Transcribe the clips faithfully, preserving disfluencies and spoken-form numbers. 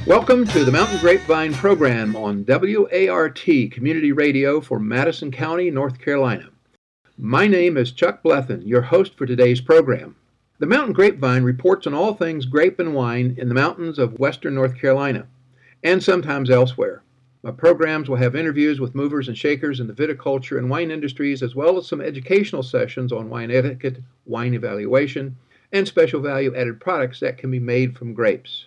Welcome to the Mountain Grapevine program on W A R T Community Radio for Madison County, North Carolina. My name is Chuck Blethen, your host for today's program. The Mountain Grapevine reports on all things grape and wine in the mountains of western North Carolina, and sometimes elsewhere. My programs will have interviews with movers and shakers in the viticulture and wine industries, as well as some educational sessions on wine etiquette, wine evaluation, and special value-added products that can be made from grapes.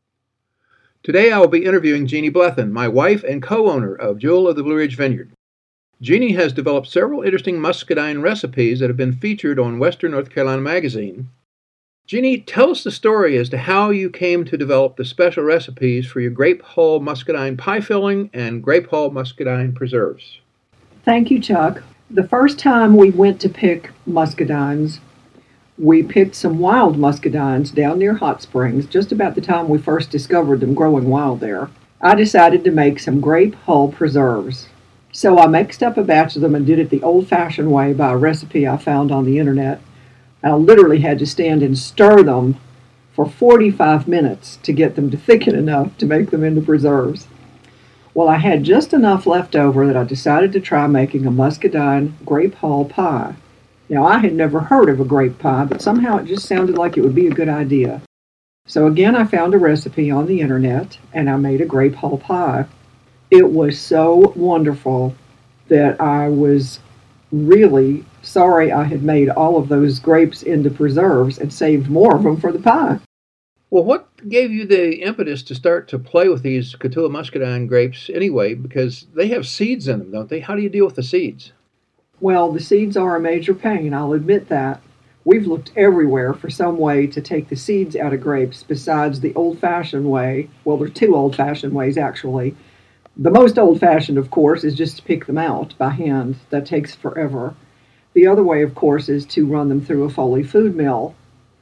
Today I will be interviewing Jeannie Blethen, my wife and co-owner of Jewel of the Blue Ridge Vineyard. Jeannie has developed several interesting muscadine recipes that have been featured on Western North Carolina Magazine. Jeannie, tell us the story as to how you came to develop the special recipes for your grape hull muscadine pie filling and grape hull muscadine preserves. Thank you, Chuck. The first time we went to pick muscadines, we picked some wild muscadines down near Hot Springs, just about the time we first discovered them growing wild there. I decided to make some grape hull preserves. So I mixed up a batch of them and did it the old-fashioned way by a recipe I found on the internet. I literally had to stand and stir them for forty-five minutes to get them to thicken enough to make them into preserves. Well, I had just enough left over that I decided to try making a muscadine grape hull pie. Now, I had never heard of a grape pie, but somehow it just sounded like it would be a good idea. So again, I found a recipe on the internet, and I made a grape hull pie. It was so wonderful that I was really sorry I had made all of those grapes into preserves and saved more of them for the pie. Well, what gave you the impetus to start to play with these Cotulla muscadine grapes anyway? Because they have seeds in them, don't they? How do you deal with the seeds? Well, the seeds are a major pain, I'll admit that. We've looked everywhere for some way to take the seeds out of grapes besides the old-fashioned way. Well, there are two old-fashioned ways, actually. The most old-fashioned, of course, is just to pick them out by hand. That takes forever. The other way, of course, is to run them through a Foley food mill.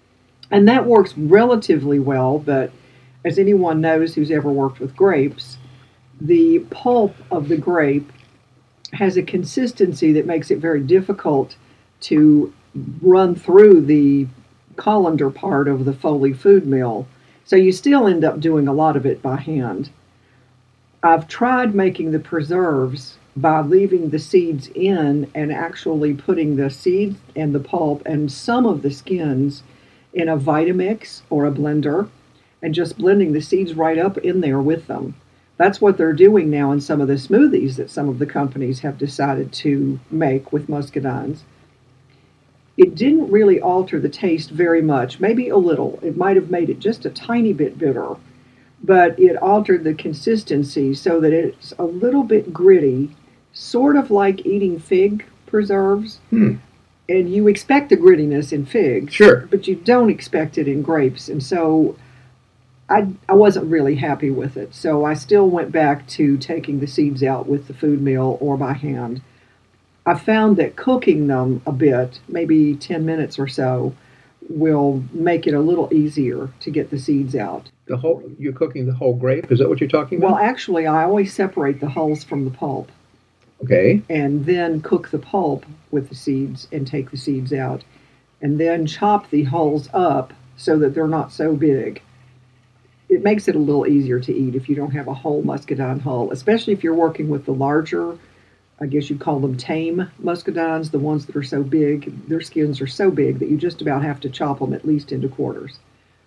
And that works relatively well, but as anyone knows who's ever worked with grapes, the pulp of the grape has a consistency that makes it very difficult to run through the colander part of the Foley food mill. So you still end up doing a lot of it by hand. I've tried making the preserves by leaving the seeds in and actually putting the seeds and the pulp and some of the skins in a Vitamix or a blender and just blending the seeds right up in there with them. That's what they're doing now in some of the smoothies that some of the companies have decided to make with muscadines. It didn't really alter the taste very much, maybe a little. It might have made it just a tiny bit bitter, but it altered the consistency so that it's a little bit gritty, sort of like eating fig preserves. Hmm. And you expect the grittiness in figs, Sure, but you don't expect it in grapes. And so I, I wasn't really happy with it, so I still went back to taking the seeds out with the food mill or by hand. I found that cooking them a bit, maybe ten minutes or so, will make it a little easier to get the seeds out. the whole you're cooking the whole grape. Is that what you're talking about? Well, actually, I always separate the hulls from the pulp Okay. and then cook the pulp with the seeds and take the seeds out, and then chop the hulls up so that they're not so big. It makes it a little easier to eat if you don't have a whole muscadine hull, especially if you're working with the larger, I guess you'd call them tame muscadines, the ones that are so big, their skins are so big that you just about have to chop them at least into quarters.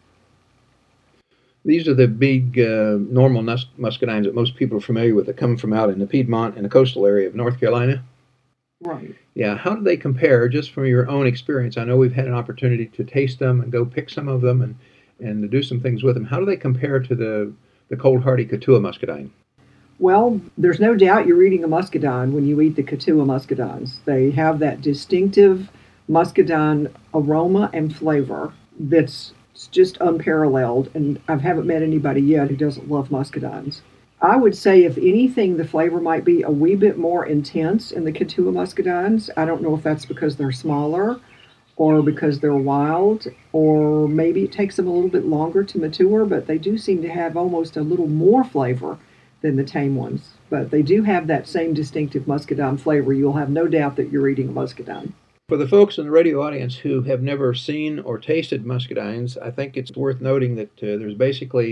These are the big uh, normal mus- muscadines that most people are familiar with that come from out in the Piedmont and the coastal area of North Carolina. Right. Yeah, how do they compare, just from your own experience? I know we've had an opportunity to taste them and go pick some of them and and to do some things with them. How do they compare to the, the cold hardy Cotulla muscadine? Well, there's no doubt you're eating a muscadine when you eat the Cotulla muscadines. They have that distinctive muscadine aroma and flavor that's just unparalleled, and I haven't met anybody yet who doesn't love muscadines. I would say, if anything, the flavor might be a wee bit more intense in the Cotulla muscadines. I don't know if that's because they're smaller or because they're wild, or maybe it takes them a little bit longer to mature, but they do seem to have almost a little more flavor than the tame ones. But they do have that same distinctive muscadine flavor. You'll have no doubt that you're eating a muscadine. For the folks in the radio audience who have never seen or tasted muscadines, I think it's worth noting that uh, there's basically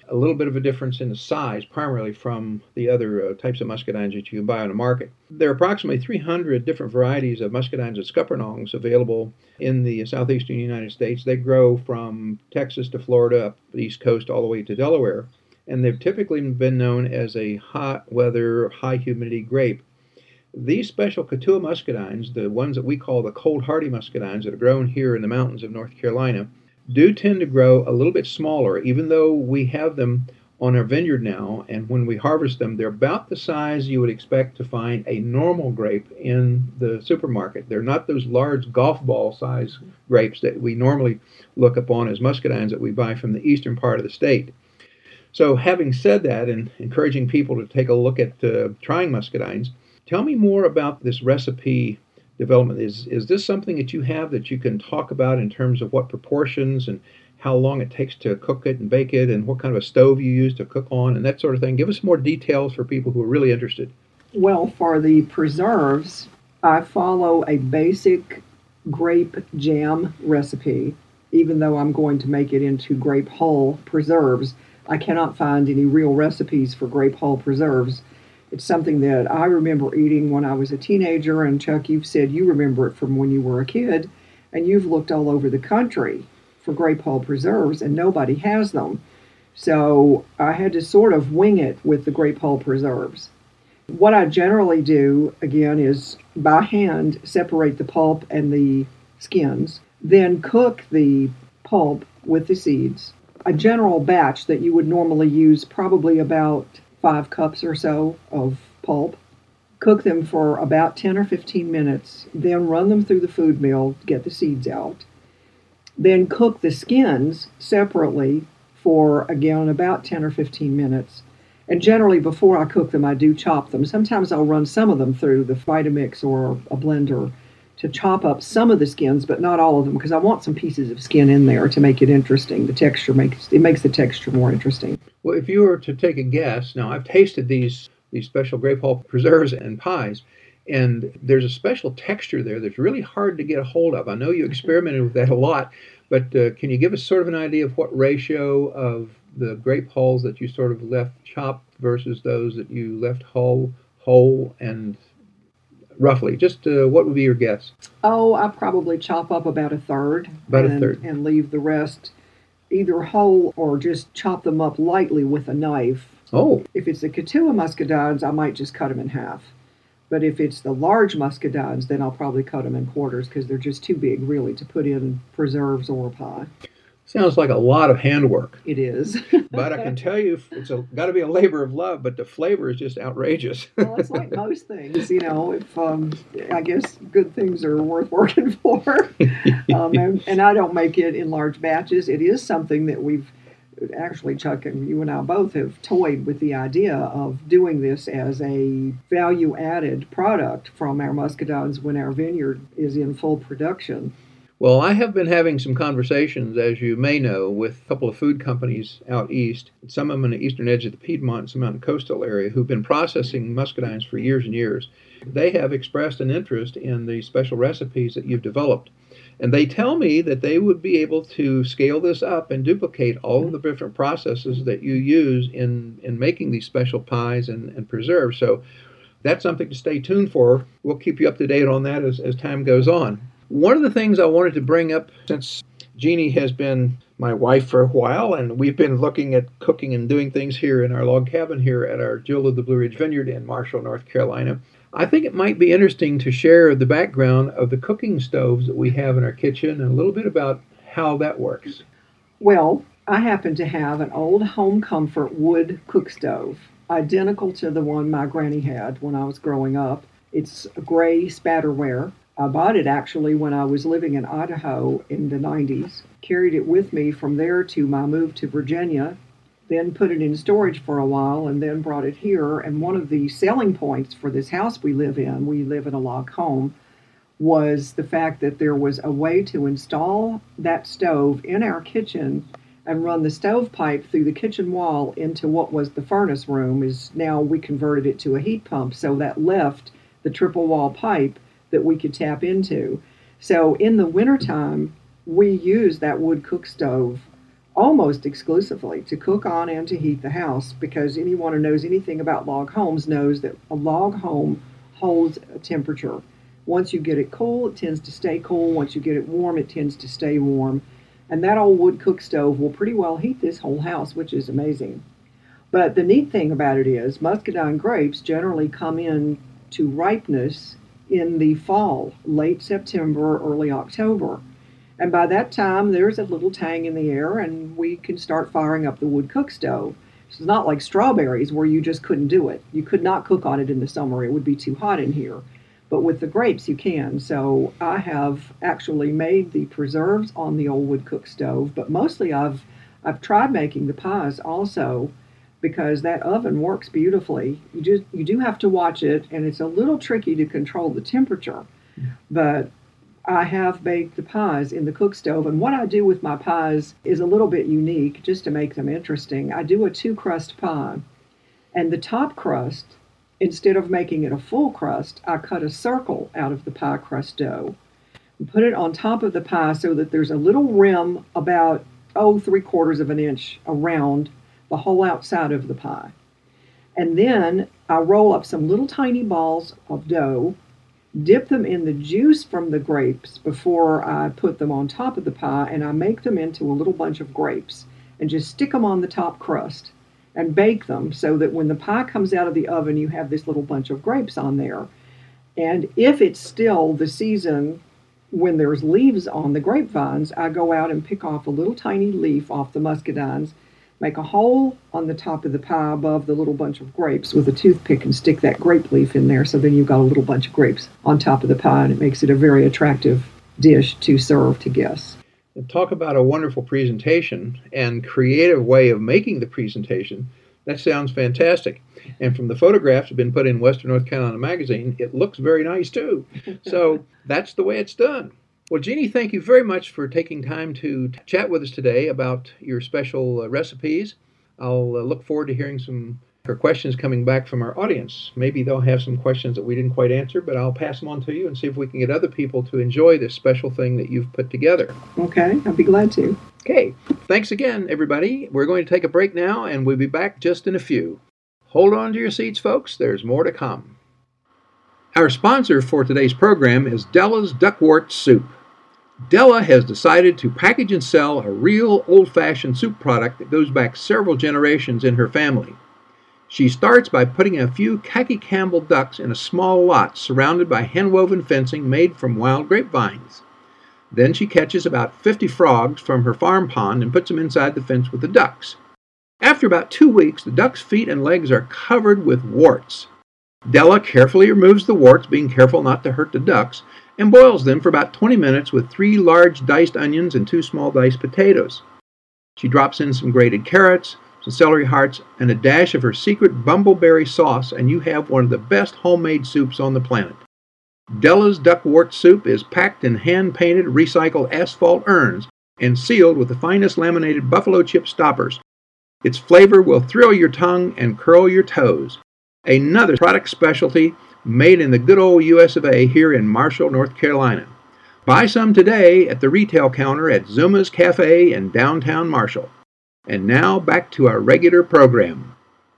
a little bit of a difference in the size, primarily from the other uh, types of muscadines that you can buy on the market. There are approximately three hundred different varieties of muscadines and scuppernongs available in the southeastern United States. They grow from Texas to Florida, up the East Coast, all the way to Delaware, and they've typically been known as a hot weather, high humidity grape. These special Cotulla muscadines, the ones that we call the cold hardy muscadines that are grown here in the mountains of North Carolina, do tend to grow a little bit smaller, even though we have them on our vineyard now, and when we harvest them, they're about the size you would expect to find a normal grape in the supermarket. They're not those large golf ball size grapes that we normally look upon as muscadines that we buy from the eastern part of the state. So having said that, and encouraging people to take a look at uh, trying muscadines, tell me more about this recipe development. Is is this something that you have that you can talk about in terms of what proportions and how long it takes to cook it and bake it and what kind of a stove you use to cook on and that sort of thing? Give us more details for people who are really interested. Well, for the preserves, I follow a basic grape jam recipe. Even though I'm going to make it into grape hull preserves, I cannot find any real recipes for grape hull preserves. It's something that I remember eating when I was a teenager, and Chuck, you've said you remember it from when you were a kid, and you've looked all over the country for grape hull preserves, and nobody has them. So I had to sort of wing it with the grape hull preserves. What I generally do, again, is by hand separate the pulp and the skins, then cook the pulp with the seeds. A general batch that you would normally use, probably about five cups or so of pulp. Cook them for about ten or fifteen minutes, then run them through the food mill to get the seeds out. Then cook the skins separately for, again, about ten or fifteen minutes. And generally, before I cook them, I do chop them. Sometimes I'll run some of them through the Vitamix or a blender to chop up some of the skins, but not all of them, because I want some pieces of skin in there to make it interesting. The texture makes it makes the texture more interesting. Well, if you were to take a guess, now I've tasted these these special grape hull preserves and pies, and there's a special texture there that's really hard to get a hold of. I know you experimented with that a lot, but uh, can you give us sort of an idea of what ratio of the grape hulls that you sort of left chopped versus those that you left whole, whole and roughly, just uh, what would be your guess? Oh, I probably chop up about a third. About and, a third. And leave the rest either whole or just chop them up lightly with a knife. Oh. If it's the Cotulla muscadines, I might just cut them in half. But if it's the large muscadines, then I'll probably cut them in quarters because they're just too big, really, to put in preserves or a pie. Sounds like a lot of handwork. It is. But I can tell you, it's got to be a labor of love, but the flavor is just outrageous. Well, it's like most things, you know, if um, I guess good things are worth working for. um, and, and I don't make it in large batches. It is something that we've, actually, Chuck and you and I both have toyed with the idea of doing this as a value-added product from our muscadines when our vineyard is in full production. Well, I have been having some conversations, as you may know, with a couple of food companies out east, some of them on the eastern edge of the Piedmont, some out in the coastal area, who've been processing muscadines for years and years. They have expressed an interest in the special recipes that you've developed. And they tell me that they would be able to scale this up and duplicate all of the different processes that you use in, in making these special pies and, and preserves. So that's something to stay tuned for. We'll keep you up to date on that as, as time goes on. One of the things I wanted to bring up, since Jeannie has been my wife for a while, and we've been looking at cooking and doing things here in our log cabin here at our Jewel of the Blue Ridge Vineyard in Marshall, North Carolina, I think it might be interesting to share the background of the cooking stoves that we have in our kitchen and a little bit about how that works. Well, I happen to have an old Home Comfort wood cook stove, identical to the one my granny had when I was growing up. It's a gray spatterware. I bought it actually when I was living in Idaho in the nineties, carried it with me from there to my move to Virginia, then put it in storage for a while, and then brought it here. And one of the selling points for this house we live in, we live in a log home, was the fact that there was a way to install that stove in our kitchen and run the stovepipe through the kitchen wall into what was the furnace room. Is now we converted it to a heat pump, so that left the triple wall pipe that we could tap into. So in the wintertime, we use that wood cook stove almost exclusively to cook on and to heat the house, because anyone who knows anything about log homes knows that a log home holds a temperature. Once you get it cool, it tends to stay cool. Once you get it warm, it tends to stay warm. And that old wood cook stove will pretty well heat this whole house, which is amazing. But the neat thing about it is muscadine grapes generally come in to ripeness in the fall, late September, early October. And by that time, there's a little tang in the air, and we can start firing up the wood cook stove. It's not like strawberries where you just couldn't do it. You could not cook on it in the summer. It would be too hot in here. But with the grapes, you can. So I have actually made the preserves on the old wood cook stove, but mostly I've I've tried making the pies also, because that oven works beautifully. You just you do have to watch it, and it's a little tricky to control the temperature. But I have baked the pies in the cook stove, and what I do with my pies is a little bit unique, just to make them interesting. I do a two-crust pie, and the top crust, instead of making it a full crust, I cut a circle out of the pie crust dough and put it on top of the pie so that there's a little rim about, oh, three quarters of an inch around the whole outside of the pie. And then I roll up some little tiny balls of dough, dip them in the juice from the grapes before I put them on top of the pie, and I make them into a little bunch of grapes and just stick them on the top crust and bake them so that when the pie comes out of the oven, you have this little bunch of grapes on there. And if it's still the season when there's leaves on the grapevines, I go out and pick off a little tiny leaf off the muscadines, make a hole on the top of the pie above the little bunch of grapes with a toothpick and stick that grape leaf in there, so then you've got a little bunch of grapes on top of the pie, and it makes it a very attractive dish to serve to guests. And talk about a wonderful presentation and creative way of making the presentation. That sounds fantastic. And from the photographs that have been put in Western North Carolina Magazine, it looks very nice too. So that's the way it's done. Well, Jeannie, thank you very much for taking time to t- chat with us today about your special uh, recipes. I'll uh, look forward to hearing some or questions coming back from our audience. Maybe they'll have some questions that we didn't quite answer, but I'll pass them on to you and see if we can get other people to enjoy this special thing that you've put together. Okay, I'll be glad to. Okay, thanks again, everybody. We're going to take a break now, and we'll be back just in a few. Hold on to your seats, folks. There's more to come. Our sponsor for today's program is Della's Duckwort Soup. Della has decided to package and sell a real old-fashioned soup product that goes back several generations in her family. She starts by putting a few khaki Campbell ducks in a small lot surrounded by hand-woven fencing made from wild grapevines. Then she catches about fifty frogs from her farm pond and puts them inside the fence with the ducks. After about two weeks, the ducks' feet and legs are covered with warts. Della carefully removes the warts, being careful not to hurt the ducks, and boils them for about twenty minutes with three large diced onions and two small diced potatoes. She drops in some grated carrots, some celery hearts, and a dash of her secret bumbleberry sauce, and you have one of the best homemade soups on the planet. Della's Duckwort Soup is packed in hand-painted recycled asphalt urns and sealed with the finest laminated buffalo chip stoppers. Its flavor will thrill your tongue and curl your toes. Another product specialty made in the good old U S of A here in Marshall, North Carolina. Buy some today at the retail counter at Zuma's Cafe in downtown Marshall. And now back to our regular program.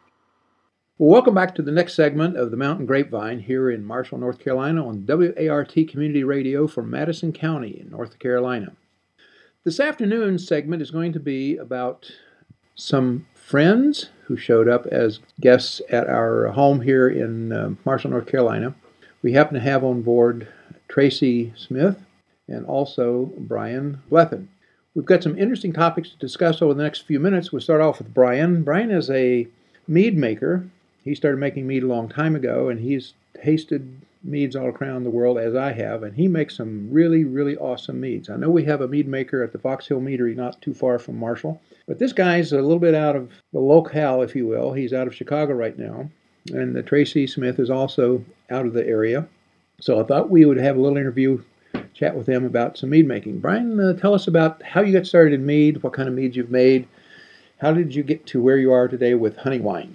Well, welcome back to the next segment of the Mountain Grapevine here in Marshall, North Carolina on W A R T Community Radio for Madison County in North Carolina. This afternoon's segment is going to be about some friends who showed up as guests at our home here in uh, Marshall, North Carolina. We happen to have on board Tracy Smith and also Brian Blethen. We've got some interesting topics to discuss over the next few minutes. We'll start off with Brian. Brian is a mead maker. He started making mead a long time ago, and he's tasted meads all around the world, as I have, and he makes some really, really awesome meads. I know we have a mead maker at the Fox Hill Meadery not too far from Marshall, but this guy's a little bit out of the locale, if you will. He's out of Chicago right now, and uh, Tracy Smith is also out of the area. So I thought we would have a little interview, chat with them about some mead making. Brian, uh, tell us about how you got started in mead, what kind of meads you've made. How did you get to where you are today with honey wine?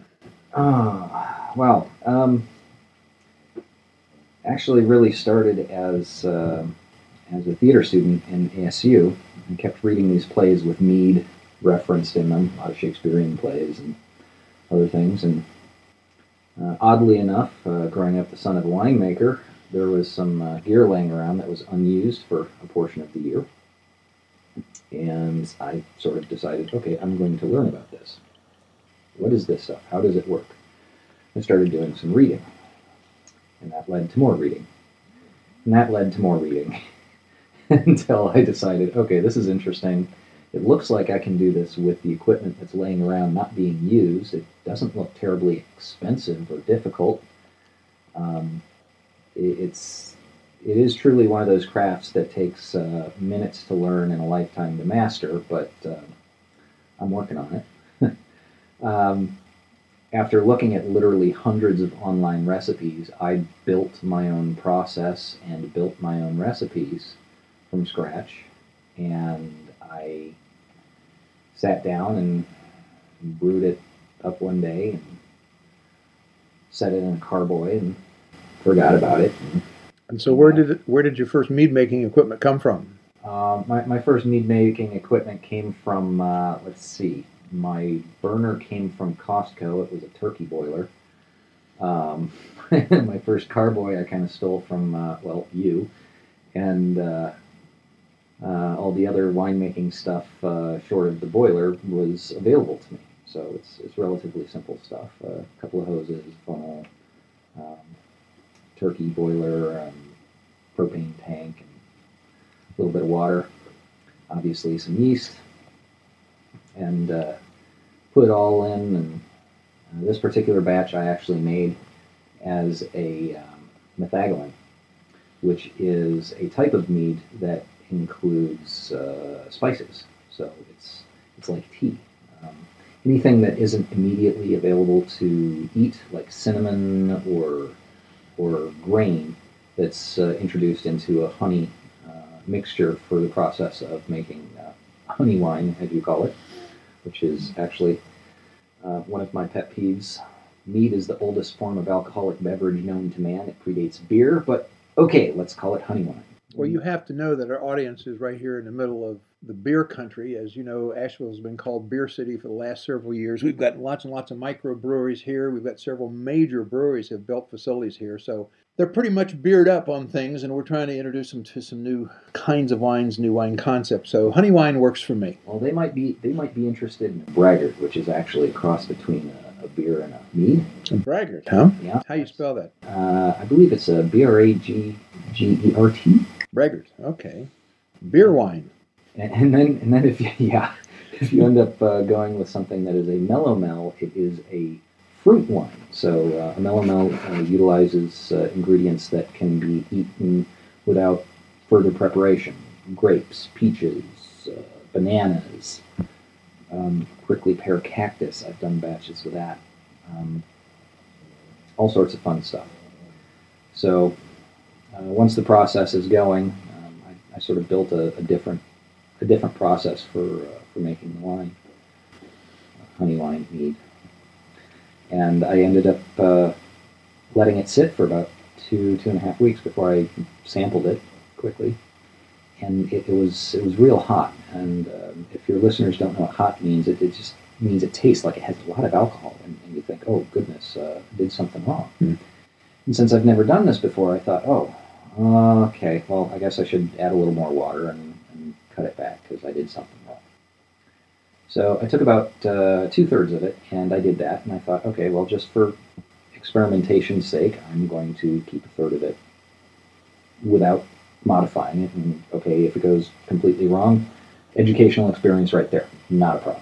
Oh, well, um, actually really started as uh, as a theater student in A S U and kept reading these plays with mead referenced in them, a lot of Shakespearean plays and other things. And uh, oddly enough, uh, growing up the son of a winemaker, there was some uh, gear laying around that was unused for a portion of the year. And I sort of decided, okay, I'm going to learn about this. What is this stuff? How does it work? I started doing some reading. And that led to more reading. And that led to more reading. Until I decided, okay, this is interesting. It looks like I can do this with the equipment that's laying around not being used. It doesn't look terribly expensive or difficult. Um, it, it's, it is truly one of those crafts that takes uh, minutes to learn and a lifetime to master, but uh, I'm working on it. um, after looking at literally hundreds of online recipes, I built my own process and built my own recipes from scratch, and I sat down and brewed it up one day and set it in a carboy and forgot about it. And, and so where did it, where did your first mead making equipment come from? Uh, my, my first mead making equipment came from, uh, let's see, my burner came from Costco. It was a turkey boiler. Um, my first carboy I kind of stole from, uh, well, you. And uh, uh, all the other winemaking stuff uh, short of the boiler was available to me. So it's it's relatively simple stuff. Uh, a couple of hoses, funnel, um, turkey boiler, um, propane tank, and a little bit of water, obviously some yeast, and uh, put it all in. And uh, this particular batch I actually made as a um, methagolan, which is a type of mead that includes uh, spices. So it's it's like tea. Um, anything that isn't immediately available to eat, like cinnamon or or grain, that's uh, introduced into a honey uh, mixture for the process of making uh, honey wine, as you call it, which is actually uh, one of my pet peeves. Mead is the oldest form of alcoholic beverage known to man. It predates beer, but okay, let's call it honey wine. Well, you have to know that our audience is right here in the middle of the beer country. As you know, Asheville has been called Beer City for the last several years. We've got lots and lots of microbreweries here. We've got several major breweries have built facilities here. So they're pretty much beered up on things, and we're trying to introduce them to some new kinds of wines, new wine concepts. So honey wine works for me. Well, they might be they might be interested in braggart, which is actually a cross between a, a beer and a mead. A braggart, huh? Yeah. How you spell that? Uh, I believe it's a B R A G G E R T. Braggart, okay. Beer wine. And, and then, and then, if you, yeah, if you end up uh, going with something that is a melomel, it is a fruit wine. So uh, a melomel uh, utilizes uh, ingredients that can be eaten without further preparation: grapes, peaches, uh, bananas, um, prickly pear cactus. I've done batches with that. Um, all sorts of fun stuff. So uh, once the process is going, um, I, I sort of built a, a different a different process for uh, for making the wine, uh, honey wine mead. And I ended up uh, letting it sit for about two two and a half weeks before I sampled it quickly, and it, it was it was real hot. And um, if your listeners don't know what hot means, it, it just means it tastes like it has a lot of alcohol, and, and you think, oh goodness, uh, I did something wrong. Mm. And since I've never done this before, I thought, oh, okay, well, I guess I should add a little more water and, and cut it back because I did something wrong. So I took about uh, two-thirds of it, and I did that, and I thought, okay, well, just for experimentation's sake, I'm going to keep a third of it without modifying it, and okay, if it goes completely wrong, educational experience right there, not a problem.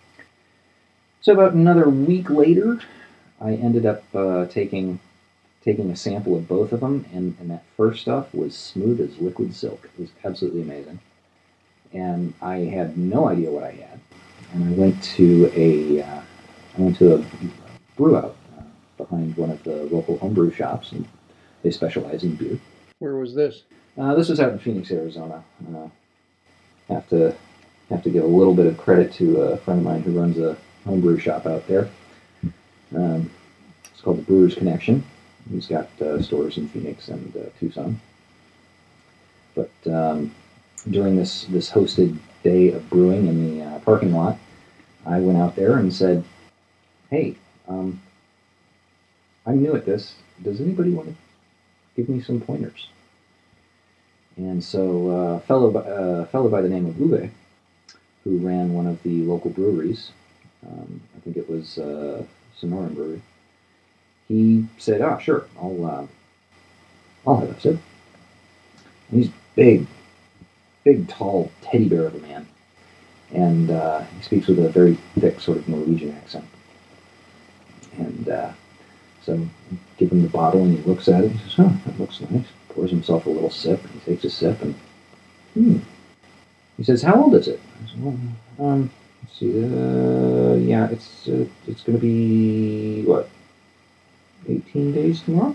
So about another week later, I ended up uh, taking taking a sample of both of them, and, and that first stuff was smooth as liquid silk. It was absolutely amazing. And I had no idea what I had. And I went to a uh, I went to a brew out uh, behind one of the local homebrew shops, and they specialize in beer. Where was this? Uh, this was out in Phoenix, Arizona. Uh, have to have to give a little bit of credit to a friend of mine who runs a homebrew shop out there. Um, it's called the Brewers Connection. He's got uh, stores in Phoenix and uh, Tucson. But um, during this, this hosted day of brewing in the uh, parking lot, I went out there and said, hey, um, I'm new at this. Does anybody want to give me some pointers? And so uh, a fellow, uh, fellow by the name of Uwe, who ran one of the local breweries, um, I think it was uh, Sonoran Brewery, he said, oh, sure, I'll, uh, I'll have a sip. And he's big, big, tall teddy bear of a man. And uh, he speaks with a very thick sort of Norwegian accent. And uh, so I give him the bottle, and he looks at it, and he says, oh, that looks nice. Pours himself a little sip, and he takes a sip, and hmm. He says, how old is it? I said, well, um, let's see, uh, yeah, it's, uh, it's going to be, what, eighteen days tomorrow?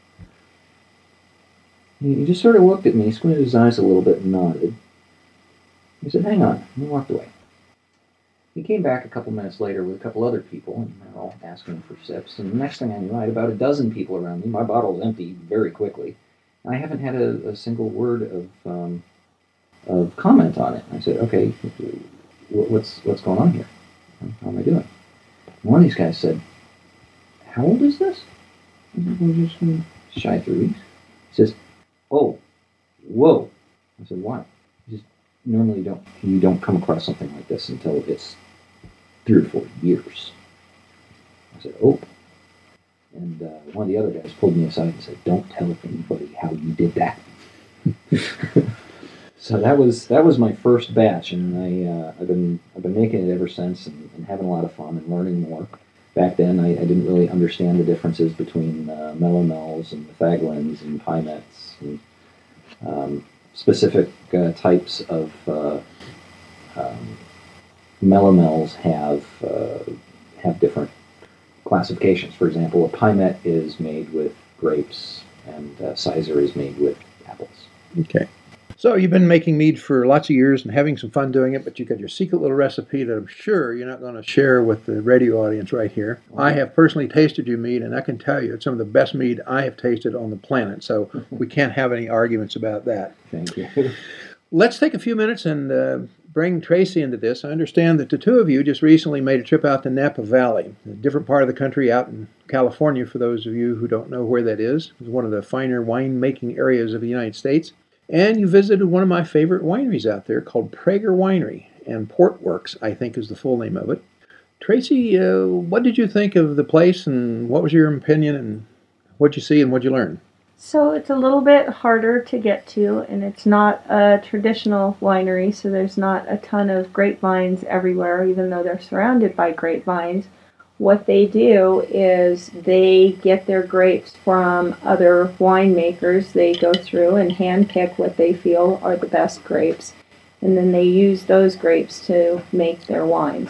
He, he just sort of looked at me, squinted his eyes a little bit, and nodded. He said, hang on, and he walked away. He came back a couple minutes later with a couple other people, and they're all asking for sips, and the next thing I knew, I had about a dozen people around me. My bottle was empty very quickly. I haven't had a, a single word of um, of comment on it. I said, okay, what's what's going on here? How am I doing? And one of these guys said, how old is this? I said, well, just um, shy of three weeks. He says, oh, whoa. I said, why? He says, normally you don't, you don't come across something like this until it's three or four years. I said, oh. And uh, one of the other guys pulled me aside and said, don't tell anybody how you did that. So that was that was my first batch, and I, uh, I've been I've been making it ever since, and, and having a lot of fun and learning more. Back then, I, I didn't really understand the differences between uh, melomels and methaglins and pimets and um, specific uh, types of uh, um, melomels have uh, have different classifications. For example, a pimet is made with grapes, and uh, Sizer is made with apples. Okay. So you've been making mead for lots of years and having some fun doing it, but you got your secret little recipe that I'm sure you're not going to share with the radio audience right here. I have personally tasted your mead, and I can tell you it's some of the best mead I have tasted on the planet, so we can't have any arguments about that. Thank you. Let's take a few minutes and uh, bring Tracy into this. I understand that the two of you just recently made a trip out to Napa Valley, a different part of the country out in California, for those of you who don't know where that is. It's one of the finer wine-making areas of the United States. And you visited one of my favorite wineries out there called Prager Winery, and Portworks, I think is the full name of it. Tracy, uh, what did you think of the place, and what was your opinion, and what you see and what you learn? So it's a little bit harder to get to, and it's not a traditional winery, so there's not a ton of grapevines everywhere, even though they're surrounded by grapevines. What they do is they get their grapes from other winemakers. They go through and handpick what they feel are the best grapes, and then they use those grapes to make their wines.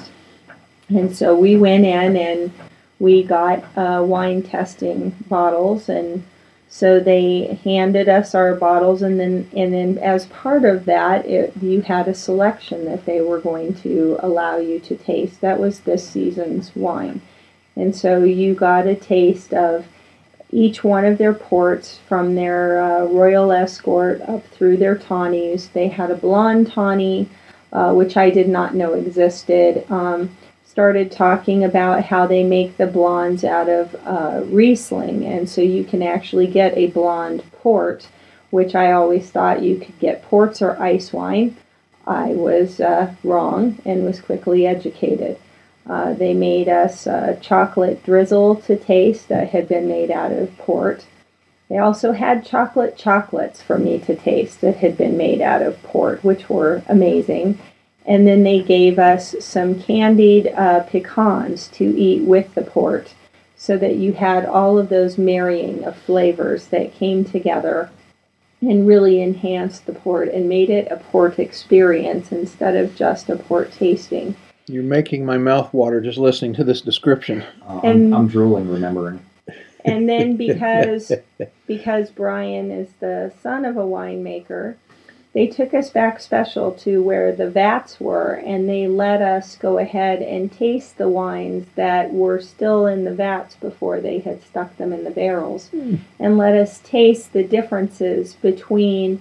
And so we went in and we got uh, wine testing bottles, and so they handed us our bottles, and then and then as part of that, it, you had a selection that they were going to allow you to taste. That was this season's wine. And so you got a taste of each one of their ports, from their uh, Royal Escort up through their tawnies. They had a blonde tawny, uh, which I did not know existed. Um, started talking about how they make the blondes out of uh, Riesling, and so you can actually get a blonde port, which I always thought you could get ports or ice wine. I was uh, wrong and was quickly educated. Uh, they made us uh, chocolate drizzle to taste that had been made out of port. They also had chocolate chocolates for me to taste that had been made out of port, which were amazing. And then they gave us some candied uh, pecans to eat with the port, so that you had all of those marrying of flavors that came together and really enhanced the port and made it a port experience instead of just a port tasting. You're making my mouth water just listening to this description. Uh, And- I'm, I'm drooling remembering. And then because because Brian is the son of a winemaker, they took us back special to where the vats were, and they let us go ahead and taste the wines that were still in the vats before they had stuck them in the barrels, Mm. and let us taste the differences between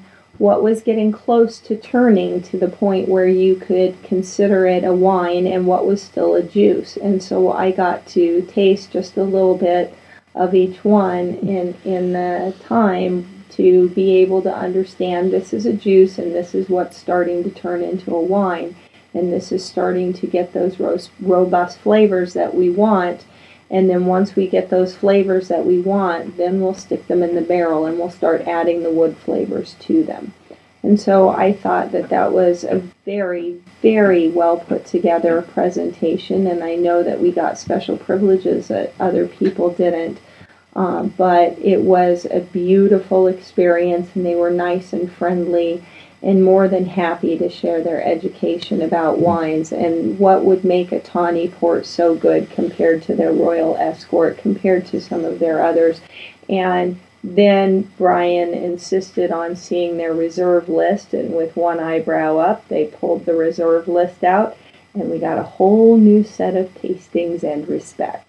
what was getting close to turning to the point where you could consider it a wine and what was still a juice. And so I got to taste just a little bit of each one in, in the time to be able to understand this is a juice and this is what's starting to turn into a wine. And this is starting to get those ro- robust flavors that we want. And then once we get those flavors that we want, then we'll stick them in the barrel and we'll start adding the wood flavors to them. And so I thought that that was a very, very well put together presentation. And I know that we got special privileges that other people didn't. Um, but it was a beautiful experience, and they were nice and friendly and more than happy to share their education about wines and what would make a tawny port so good compared to their Royal Escort, compared to some of their others. And then Brian insisted on seeing their reserve list, and with one eyebrow up, they pulled the reserve list out, and we got a whole new set of tastings and respect.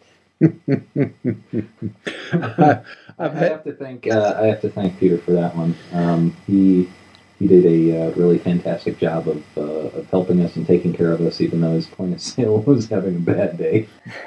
I, I have to thank uh, I have to thank Peter for that one. Um, he he did a uh, really fantastic job of uh, of helping us and taking care of us, even though his point of sale was having a bad day.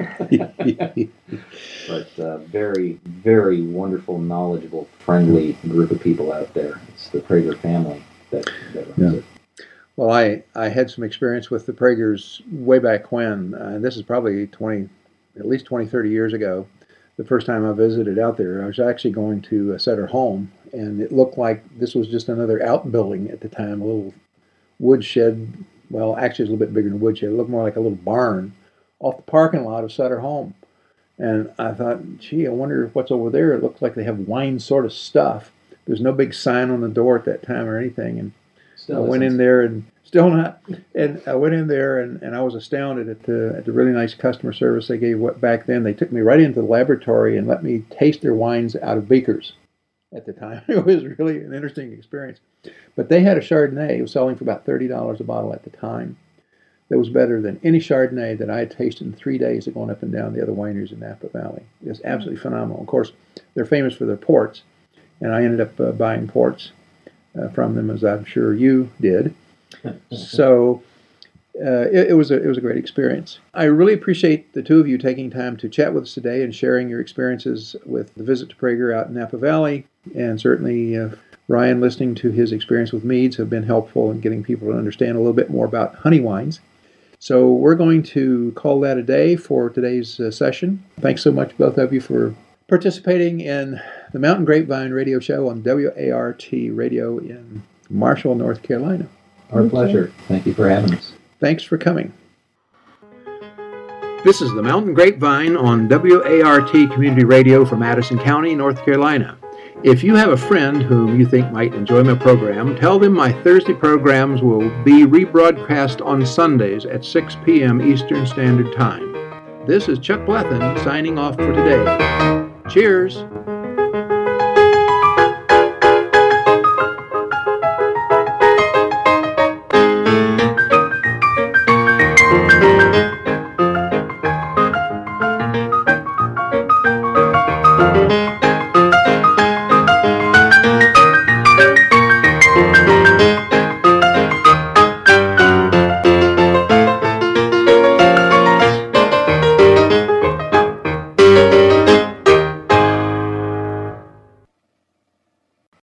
But uh, very very wonderful, knowledgeable, friendly group of people out there. It's the Prager family that, that runs yeah. it. Well, I, I had some experience with the Pragers way back when. Uh, this is probably twenty. At least twenty, thirty years ago, the first time I visited out there. I was actually going to uh, Sutter Home, and it looked like this was just another outbuilding at the time, a little woodshed. Well, actually, it was a little bit bigger than a woodshed. It looked more like a little barn off the parking lot of Sutter Home. And I thought, gee, I wonder what's over there. It looks like they have wine sort of stuff. There's no big sign on the door at that time or anything. And Still I went in there and still not. And I went in there and, and I was astounded at the at the really nice customer service they gave back then. They took me right into the laboratory and let me taste their wines out of beakers at the time. It was really an interesting experience. But they had a Chardonnay. It was selling for about thirty dollars a bottle at the time. That was better than any Chardonnay that I had tasted in three days of going up and down the other wineries in Napa Valley. It was absolutely phenomenal. Of course, they're famous for their ports, and I ended up uh, buying ports uh, from them, as I'm sure you did. So uh, it, it was a it was a great experience. I really appreciate the two of you taking time to chat with us today and sharing your experiences with the visit to Prager out in Napa Valley, and certainly uh, Ryan listening to his experience with meads have been helpful in getting people to understand a little bit more about honey wines. So we're going to call that a day for today's uh, session. Thanks so much, both of you, for participating in the Mountain Grapevine radio show on W A R T Radio in Marshall, North Carolina. Our Thank pleasure. you. Thank you for having us. Thanks for coming. This is the Mountain Grapevine on W A R T Community Radio for Madison County, North Carolina. If you have a friend whom you think might enjoy my program, tell them my Thursday programs will be rebroadcast on Sundays at six p.m. Eastern Standard Time. This is Chuck Blethen signing off for today. Cheers!